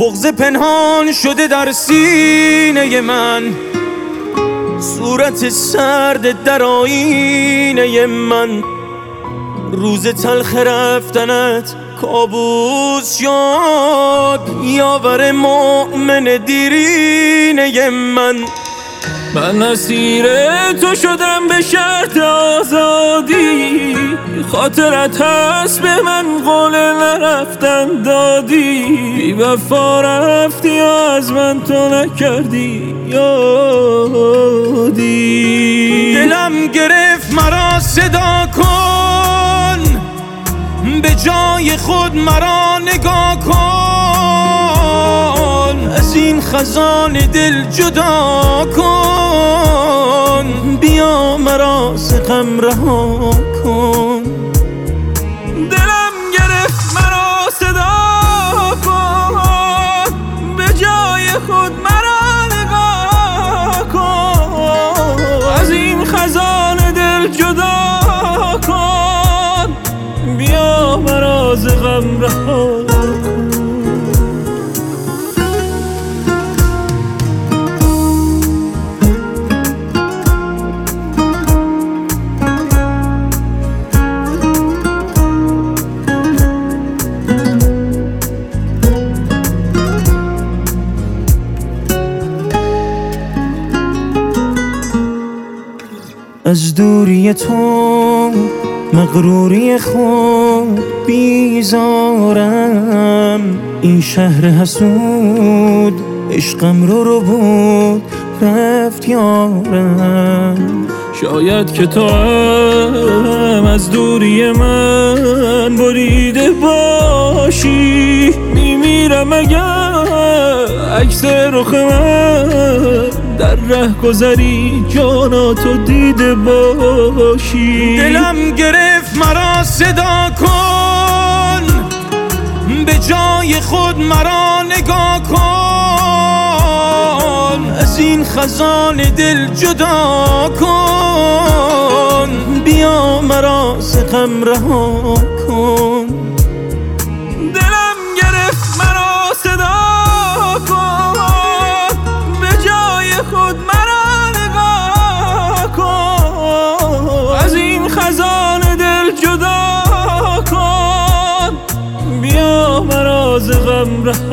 بغض پنهان شده در سینه من، صورت سرد در آینه من. روز تلخ رفتنت کابوس شد، یاور مؤمن دیرینه من. من اسیر تو شدم به شرط آزادی، خاطرت هست به من قول نرفتن دادی. بی وفا رفتی و از من تو نکردی یادی. دلم گرفت مرا صدا کن، به جای خود مرا نگاه کن. از این خزان دل جدا کن، بیا مرا ز غم رها کن. دلم گرفت مرا صدا کن، به جای خود مرا نگاه کن. از این خزان دل جدا کن، بیا مرا ز غم رها کن. از دوری تو مغروری خود بیزارم، این شهر حسود عشقم رو بود رفت یارم. شاید که تو هم از دوری من بریده باشی، میمیرم اگر عکس رخ من در ره گذری جاناتو دیده باشی. دلم گرفت مرا صدا کن، به جای خود مرا نگاه کن. از این خزان دل جدا کن، بیا مرا ز غم رها کن. دلم گرفت مرا صدا کن، به جای خود مرا نگاه کن. از این خزان دل جدا کن، بیا مرا ز غم رها